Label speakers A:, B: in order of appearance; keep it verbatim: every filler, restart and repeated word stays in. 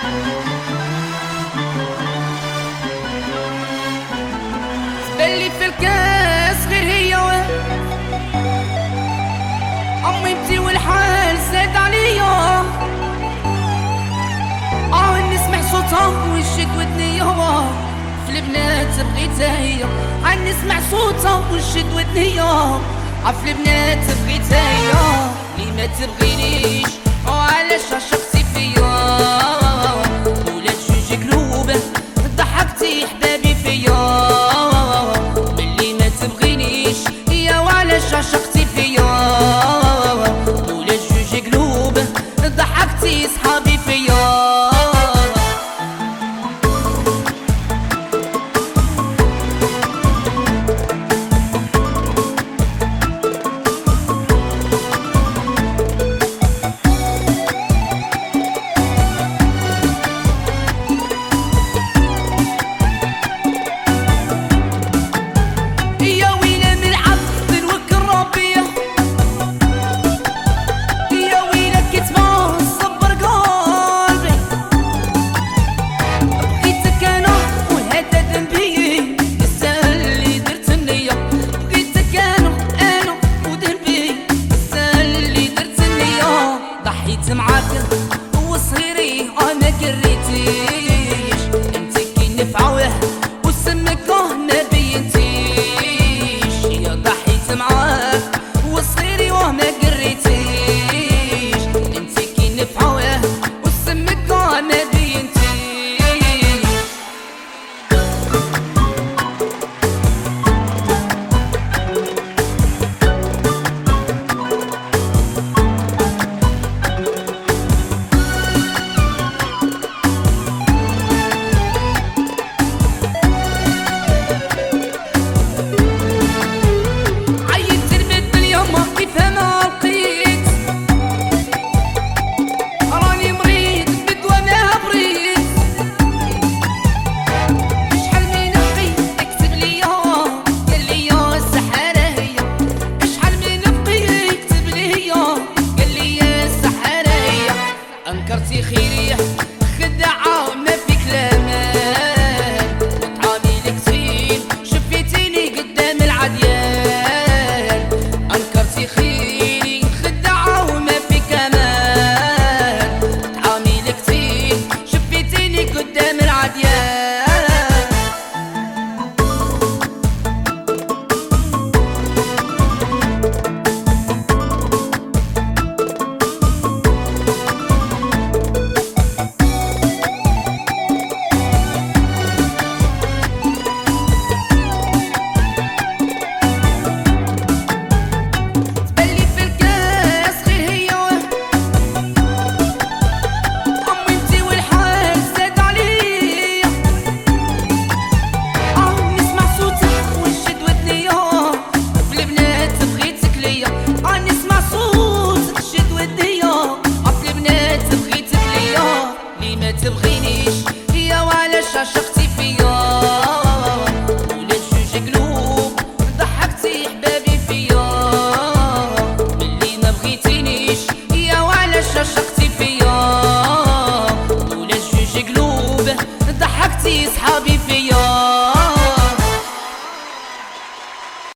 A: اللي في الكاس غير هي امي بتي والحال زاد عليا. اه نسمع صوتها وشك ودنيا في البنات بغيتها هي. اه نسمع صوتها وشك ودنيا في البنات بغيتها هي. لي ما تبغينيش وعلاش عشقتي فيا ولاد جوج قلوب ضحكتي حبابي فيا. عشقتي فيا ولاد جوج قلوب ضحكتي صحابي فيا. معاك وصغيري انا كريتيش انت كي نفعوه وسمك ما بينتيش. يا ضحيت معاك وصغيري وما